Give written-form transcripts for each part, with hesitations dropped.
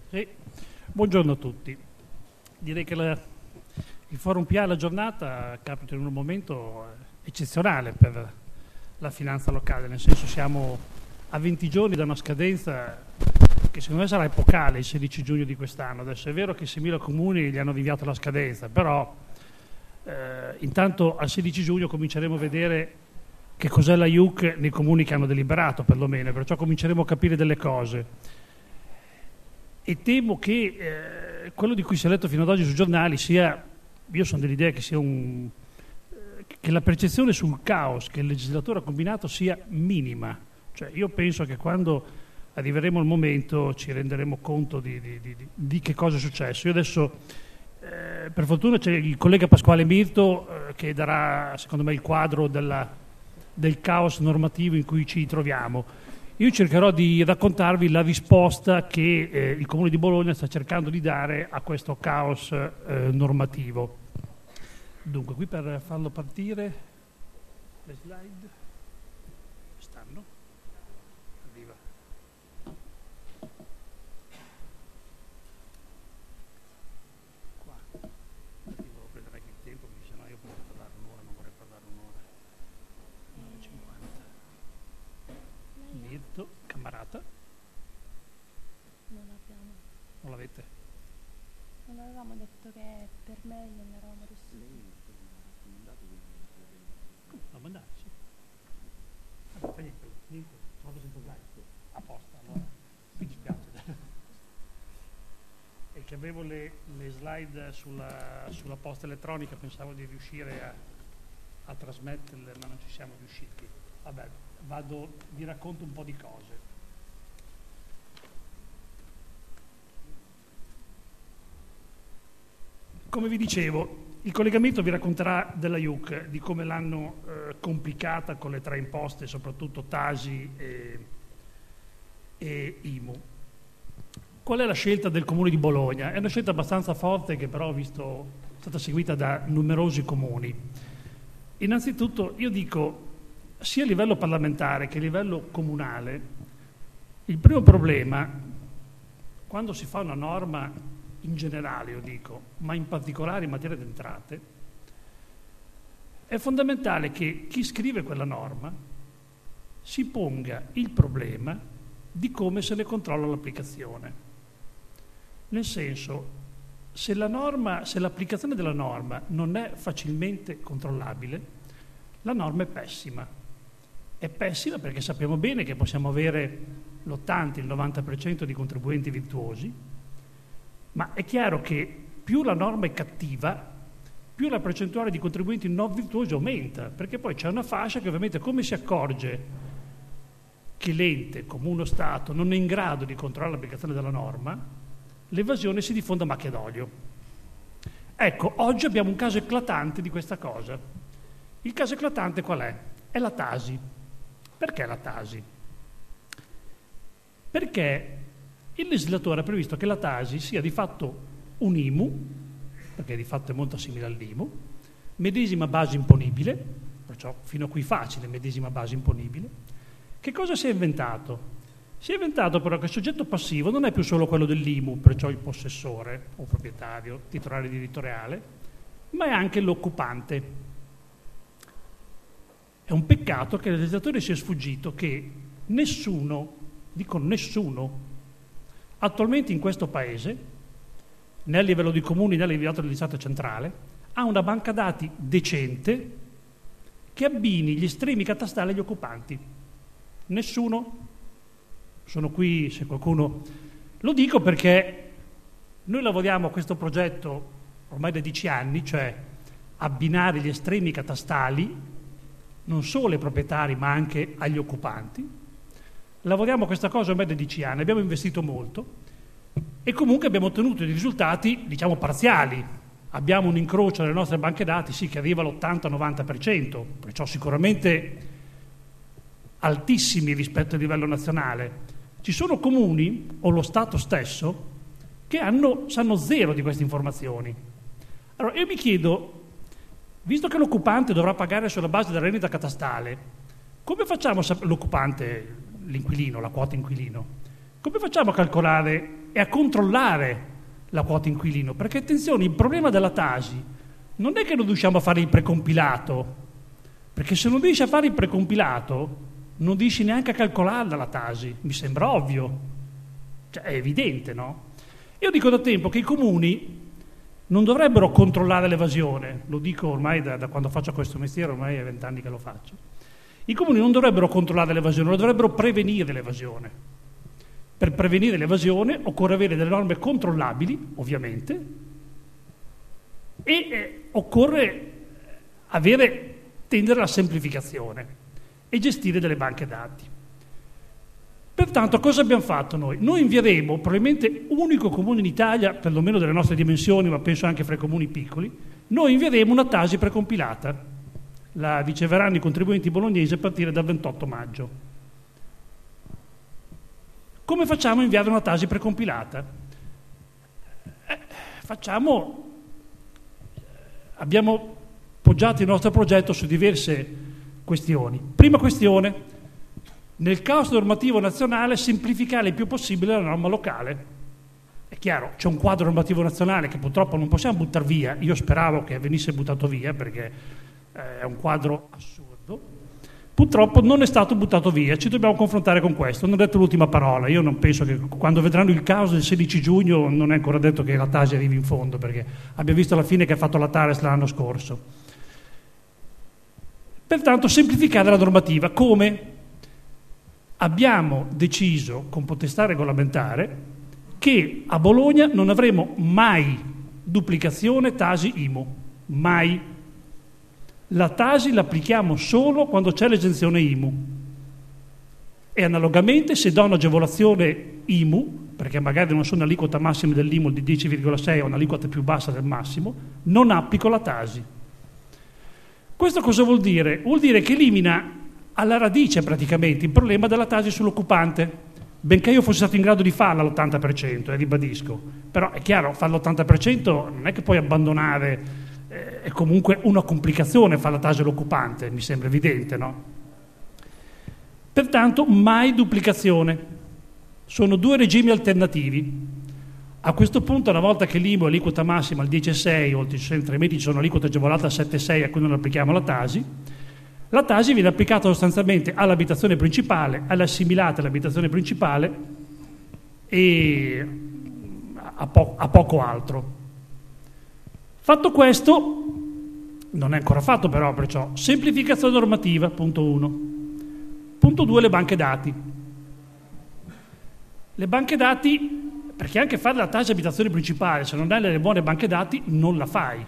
Sì. Buongiorno a tutti. Direi che il Forum PA la giornata capita in un momento eccezionale per la finanza locale, nel senso siamo a 20 giorni da una scadenza che secondo me sarà epocale, il 16 giugno di quest'anno. Adesso è vero che 6.000 comuni gli hanno avviato la scadenza, però intanto al 16 giugno cominceremo a vedere che cos'è la IUC nei comuni che hanno deliberato, perlomeno, perciò cominceremo a capire delle cose. E temo che quello di cui si è letto fino ad oggi sui giornali sia, io sono dell'idea che sia che la percezione sul caos che il legislatore ha combinato sia minima. Cioè io penso che quando arriveremo al momento ci renderemo conto di che cosa è successo. Io adesso, per fortuna c'è il collega Pasquale Mirto che darà secondo me il quadro del caos normativo in cui ci troviamo. Io cercherò di raccontarvi la risposta che il Comune di Bologna sta cercando di dare a questo caos normativo. Dunque, qui per farlo partire, le slide stanno? Arriva. Qua. Devo prendere anche il tempo, perché sennò io potrei parlare un'ora, non vorrei parlare un'ora. 9:50. Mirto, Cammarata. Non abbiamo. Non l'avete? Non avevamo detto che per me non eravamo riusciti. No, mandare, sì. Vabbè, fa niente, trovo sempre slide. A posto, allora. Mi dispiace. E che avevo le slide sulla posta elettronica, pensavo di riuscire a trasmetterle, ma non ci siamo riusciti. Vabbè, vi racconto un po' di cose. Come vi dicevo, il collegamento vi racconterà della IUC, di come l'hanno complicata con le tre imposte, soprattutto Tasi e IMU. Qual è la scelta del Comune di Bologna? È una scelta abbastanza forte che però è stata seguita da numerosi comuni. Innanzitutto io dico, sia a livello parlamentare che a livello comunale, il primo problema, quando si fa una norma in generale, io dico, ma in particolare in materia di entrate, è fondamentale che chi scrive quella norma si ponga il problema di come se ne controlla l'applicazione. Nel senso, se l'applicazione della norma non è facilmente controllabile, la norma è pessima. È pessima perché sappiamo bene che possiamo avere l'80, il 90% di contribuenti virtuosi, ma è chiaro che più la norma è cattiva, più la percentuale di contribuenti non virtuosi aumenta, perché poi c'è una fascia che ovviamente come si accorge che l'ente, come uno Stato, non è in grado di controllare l'applicazione della norma, l'evasione si diffonde a macchia d'olio. Ecco, oggi abbiamo un caso eclatante di questa cosa. Il caso eclatante qual è? È la Tasi. Perché la Tasi? Perché il legislatore ha previsto che la Tasi sia di fatto un IMU, perché di fatto è molto simile all'IMU, medesima base imponibile, perciò fino a qui facile, medesima base imponibile. Che cosa si è inventato? Si è inventato però che il soggetto passivo non è più solo quello dell'IMU, perciò il possessore o proprietario, titolare diritto reale, ma è anche l'occupante. È un peccato che il legislatore sia sfuggito che nessuno, dico nessuno, attualmente in questo Paese, né a livello di comuni né a livello di Stato centrale, ha una banca dati decente che abbini gli estremi catastali agli occupanti. Nessuno. Sono qui se qualcuno... Lo dico perché noi lavoriamo a questo progetto ormai da 10 anni, cioè abbinare gli estremi catastali non solo ai proprietari ma anche agli occupanti. Lavoriamo a questa cosa ormai da 10 anni, abbiamo investito molto e comunque abbiamo ottenuto dei risultati, diciamo, parziali. Abbiamo un incrocio nelle nostre banche dati, sì, che arriva all'80-90%, perciò sicuramente altissimi rispetto al livello nazionale. Ci sono comuni, o lo Stato stesso, che sanno zero di queste informazioni. Allora io mi chiedo, visto che l'occupante dovrà pagare sulla base della rendita catastale, come facciamo l'occupante, l'inquilino, la quota inquilino, come facciamo a calcolare e a controllare la quota inquilino, perché attenzione, il problema della Tasi non è che non riusciamo a fare il precompilato, perché se non riesci a fare il precompilato non riesci neanche a calcolarla la Tasi, mi sembra ovvio, cioè è evidente, no? Io dico da tempo che i comuni non dovrebbero controllare l'evasione, lo dico ormai da quando faccio questo mestiere, ormai è 20 anni che lo faccio. I comuni non dovrebbero controllare l'evasione, lo dovrebbero prevenire l'evasione. Per prevenire l'evasione occorre avere delle norme controllabili, ovviamente, e occorre tendere alla semplificazione e gestire delle banche dati. Pertanto cosa abbiamo fatto noi? Noi invieremo, probabilmente unico comune in Italia, perlomeno delle nostre dimensioni, ma penso anche fra i comuni piccoli, noi invieremo una Tasi precompilata. La riceveranno i contribuenti bolognesi a partire dal 28 maggio. Come facciamo a inviare una Tasi precompilata? Abbiamo poggiato il nostro progetto su diverse questioni. Prima questione, nel caos normativo nazionale semplificare il più possibile la norma locale. È chiaro, c'è un quadro normativo nazionale che purtroppo non possiamo buttare via, io speravo che venisse buttato via perché è un quadro assurdo, purtroppo non è stato buttato via, ci dobbiamo confrontare con questo. Non ho detto l'ultima parola, io non penso che quando vedranno il caos del 16 giugno non è ancora detto che la Tasi arrivi in fondo, perché abbiamo visto alla fine che ha fatto la Tares l'anno scorso. Pertanto semplificare la normativa. Come? Abbiamo deciso con potestà regolamentare che a Bologna non avremo mai duplicazione Tasi-IMU, mai. La Tasi l'applichiamo solo quando c'è l'esenzione IMU e analogamente se do un'agevolazione IMU, perché magari non sono aliquota massima dell'IMU di 10,6 o un'aliquota più bassa del massimo, non applico la Tasi. Questo cosa vuol dire? Vuol dire che elimina alla radice praticamente il problema della Tasi sull'occupante, benché io fossi stato in grado di farla all'80%, ribadisco, però è chiaro, fare l'80% non è che puoi abbandonare, è comunque una complicazione fare la Tasi all'occupante, mi sembra evidente, no? Pertanto mai duplicazione, sono due regimi alternativi. A questo punto, una volta che l'IMU è aliquota massima al 10,6 o altrimenti ci sono aliquota agevolata al 7,6 a cui non applichiamo la Tasi viene applicata sostanzialmente all'abitazione principale, all'assimilata all'abitazione principale e a poco altro. Fatto questo, non è ancora fatto però, perciò semplificazione normativa, punto 1. Punto 2, le banche dati. Le banche dati, perché anche fare la Tasi abitazione principale, se non hai le buone banche dati, non la fai.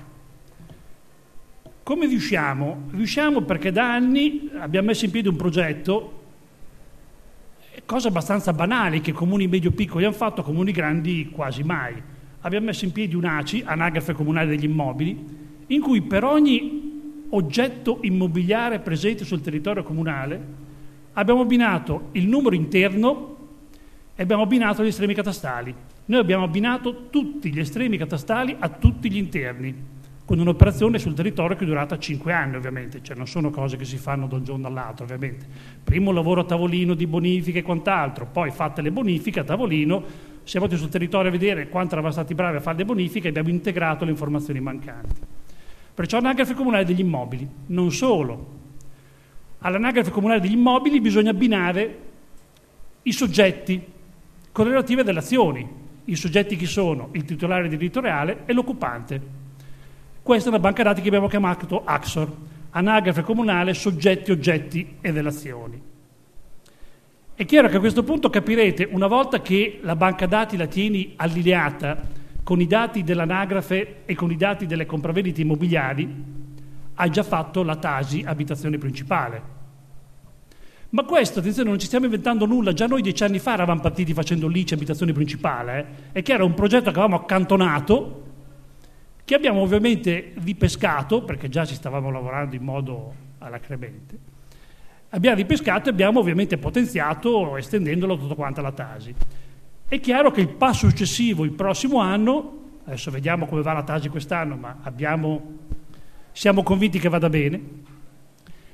Come riusciamo? Riusciamo perché da anni abbiamo messo in piedi un progetto, cose abbastanza banali che comuni medio-piccoli hanno fatto, comuni grandi quasi mai. Abbiamo messo in piedi un ACI, Anagrafe Comunale degli Immobili, in cui per ogni oggetto immobiliare presente sul territorio comunale abbiamo abbinato il numero interno e abbiamo abbinato gli estremi catastali. Noi abbiamo abbinato tutti gli estremi catastali a tutti gli interni, con un'operazione sul territorio che è durata 5 anni ovviamente, cioè non sono cose che si fanno da un giorno all'altro ovviamente. Prima un lavoro a tavolino di bonifiche e quant'altro, poi fatte le bonifiche a tavolino, siamo andati sul territorio a vedere quanto eravamo stati bravi a fare le bonifiche e abbiamo integrato le informazioni mancanti. Perciò Anagrafe Comunale degli Immobili, non solo. All'Anagrafe Comunale degli Immobili bisogna abbinare i soggetti con le relative relazioni. I soggetti chi sono? Il titolare del diritto reale e l'occupante. Questa è una banca dati che abbiamo chiamato AXOR, Anagrafe Comunale Soggetti, Oggetti e Relazioni. È chiaro che a questo punto capirete, una volta che la banca dati la tieni allineata con i dati dell'anagrafe e con i dati delle compravendite immobiliari, hai già fatto la Tasi abitazione principale. Ma questo, attenzione, non ci stiamo inventando nulla, già noi 10 anni fa eravamo partiti facendo l'ICI abitazione principale, e che era un progetto che avevamo accantonato, che abbiamo ovviamente ripescato, perché già ci stavamo lavorando in modo alacremente. Abbiamo ripescato e abbiamo ovviamente potenziato estendendolo tutto quanto alla Tasi. È chiaro che il passo successivo, il prossimo anno, adesso vediamo come va la Tasi quest'anno, ma siamo convinti che vada bene.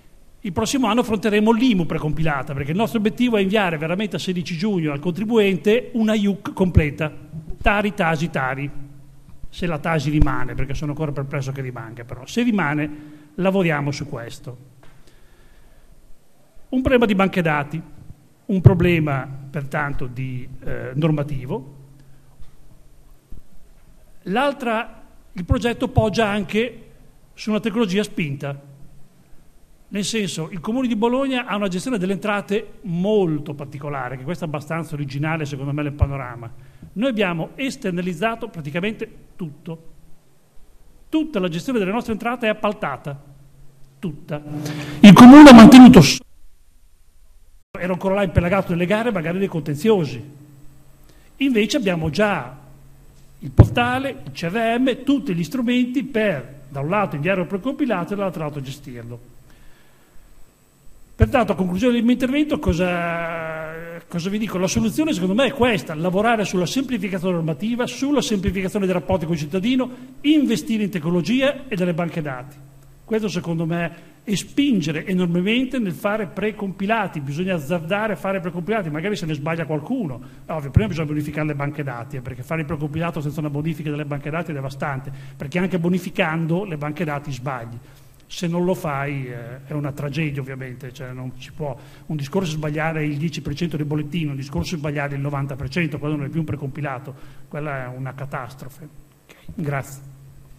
il prossimo anno affronteremo l'IMU precompilata, perché il nostro obiettivo è inviare veramente a 16 giugno al contribuente una IUC completa, Tari, Tasi, Tari, se la Tasi rimane, perché sono ancora perplesso che rimanga, però se rimane lavoriamo su questo. Un problema di banche dati, un problema pertanto di normativo. Il progetto poggia anche su una tecnologia spinta, nel senso il Comune di Bologna ha una gestione delle entrate molto particolare, che questo è abbastanza originale secondo me nel panorama. Noi abbiamo esternalizzato praticamente tutto. Tutta la gestione delle nostre entrate è appaltata, tutta. Il Comune ha mantenuto, era ancora là impelagato nelle gare, magari nei contenziosi. Invece abbiamo già il portale, il CRM, tutti gli strumenti per, da un lato, inviare un precompilato e dall'altro lato gestirlo. Pertanto, a conclusione del mio intervento, cosa vi dico? La soluzione secondo me è questa: lavorare sulla semplificazione normativa, sulla semplificazione dei rapporti con il cittadino, investire in tecnologia e delle banche dati. Questo secondo me è spingere enormemente nel fare precompilati. Bisogna azzardare a fare precompilati, magari se ne sbaglia qualcuno. Ovvio, prima bisogna bonificare le banche dati, perché fare il precompilato senza una bonifica delle banche dati è devastante, perché anche bonificando le banche dati sbagli. Se non lo fai è una tragedia, ovviamente, cioè non si può. Un discorso è sbagliare il 10% del bollettino, un discorso è sbagliare il 90%, quello non è più un precompilato, quella è una catastrofe. Okay, grazie.